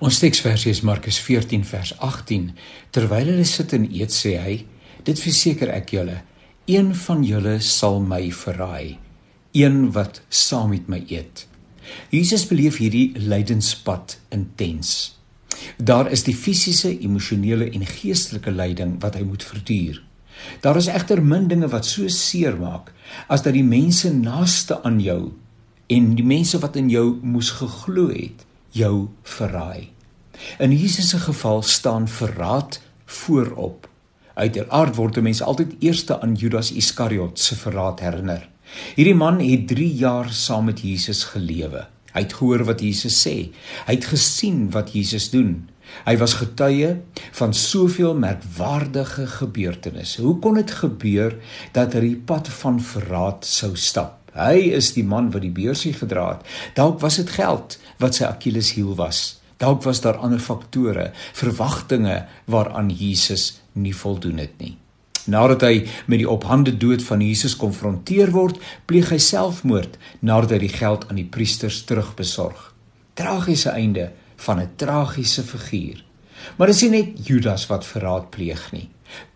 Ons teksversie is Markus 14 vers 18. Terwyl hulle sit en eet, sê hy: "Dit verseker ek julle, een van julle sal my verraai, een wat saam met my eet." Jesus beleef hierdie lydenspad intens. Daar is die fisiese, emosionele en geestelike lyding wat hy moet verduur. Daar is egter min dinge wat so seer maak as dat die mense naaste aan jou en die mense wat in jou moes geglo het, jou verraai. In Jesus se geval staan verraad voorop. Uiteraard word 'n mens altyd eerste aan Judas Iskariot se verraad herinner. Hierdie man het 3 jaar saam met Jesus gelewe. Hy het gehoor wat Jesus sê. Hy het gesien wat Jesus doen. Hy was getuie van soveel merkwaardige gebeurtenisse. Hoe kon dit gebeur dat hy die pad van verraad sou stap? Hy is die man wat die beursie gedra het. Dalk was dit geld wat sy Achilleshiel was. Dalk was daar ander faktore, verwagtinge waaraan Jesus nie voldoen het nie. Nadat hy met die op hande dood van Jesus konfronteer word, pleeg hy selfmoord nadat hy die geld aan die priesters terugbesorg. Tragiese einde van 'n tragiese figuur. Maar dit is nie net Judas wat verraad pleeg nie.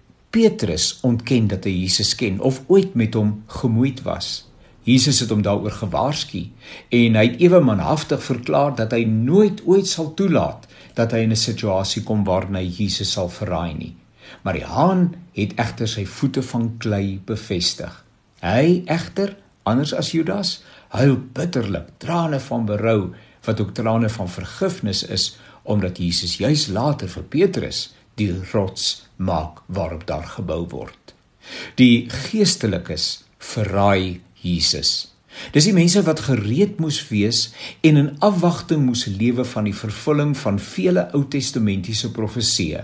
Petrus ontken dat hy Jesus ken of ooit met hom gemoeid was. Jesus het hom daaroor gewaarsku en hy het ewe manhaftig verklaar dat hy nooit ooit sal toelaat dat hy in 'n situasie kom waarin hy Jesus sal verraai nie. Maar die haan het egter sy voete van klei bevestig. Hy egter, anders as Judas, huil bitterlik, trane van berou, wat ook trane van vergifnis is, omdat Jesus juis later vir Petrus die rots maak waarop daar gebou word. Die geestelikes verraai Jesus. Dis die mense wat gereed moes wees en in afwagting moes lewe van die vervulling van vele Ou-testamentiese profesieë.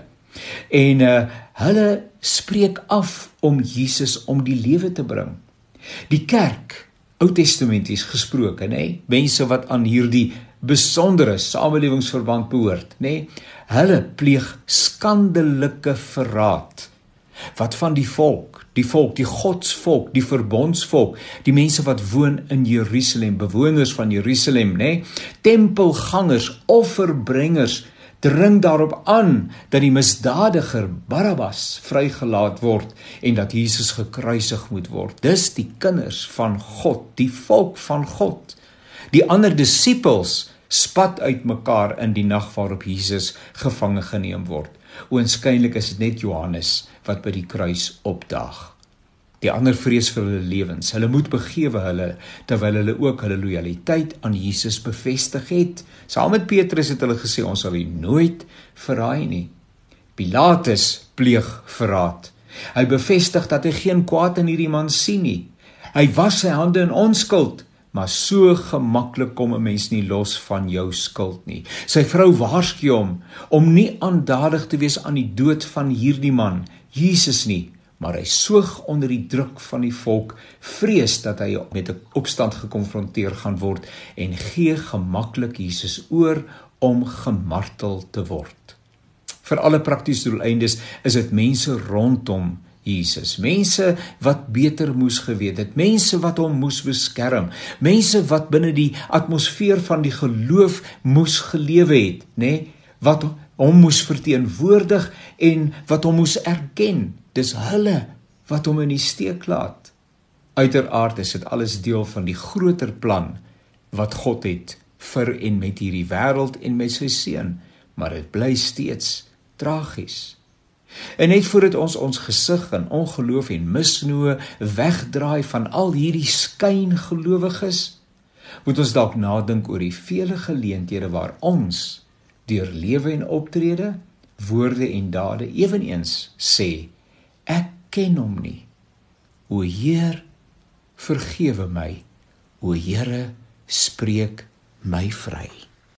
En hulle spreek af om Jesus om die lewe te bring. Die kerk, Ou-testamenties gesproke, mense wat aan hierdie besondere samelewingsverband behoort, hulle pleeg skandelike verraad wat van die volk, die godsvolk, die verbondsvolk, die mense wat woon in Jerusalem, bewoners van Jerusalem, tempelgangers, offerbrengers, dring daarop aan dat die misdadiger Barabbas vrygelaat word en dat Jesus gekruisig moet word. Dis die kinders van God, die volk van God. Die ander disippels spat uit mekaar in die nag waarop Jesus gevange geneem word. Oënskynlik is dit net Johannes wat by die kruis opdaag. Die ander vrees vir hulle lewens. Hulle moed begewe hulle, terwyl hulle ook hulle lojaliteit aan Jesus bevestig het. Saam met Petrus het hulle gesê, ons sal U nooit verraai nie. Pilatus pleeg verraad. Hy bevestig dat hy geen kwaad in hierdie man sien nie. Hy was sy hande in onskuld, maar so gemaklik kom 'n mens nie los van jou skuld nie. Sy vrou waarsku hom om nie aandadig te wees aan die dood van hierdie man, Jesus nie, maar hy soog onder die druk van die volk, vrees dat hy met 'n opstand gekonfronteer gaan word en gee gemaklik Jesus oor om gemartel te word. Vir alle praktiese doeleindes is dit mense rondom Jesus, mense wat beter moes geweet het, mense wat hom moes beskerm, mense wat binne die atmosfeer van die geloof moes gelewe het, wat hom moes verteenwoordig en wat hom moes erken. Dis hulle wat hom in die steek laat. Uiteraard is dit alles deel van die groter plan wat God het vir en met hierdie wêreld en met sy seun, maar dit bly steeds tragies. En net voordat ons gesig in ongeloof en misnoë wegdraai van al hierdie skyngelowiges, moet ons dalk nadink oor die vele geleenthede waar ons deur lewe en optrede, woorde en dade eweneens sê, ek ken hom nie. O Heer, vergewe my. O Here, spreek my vry.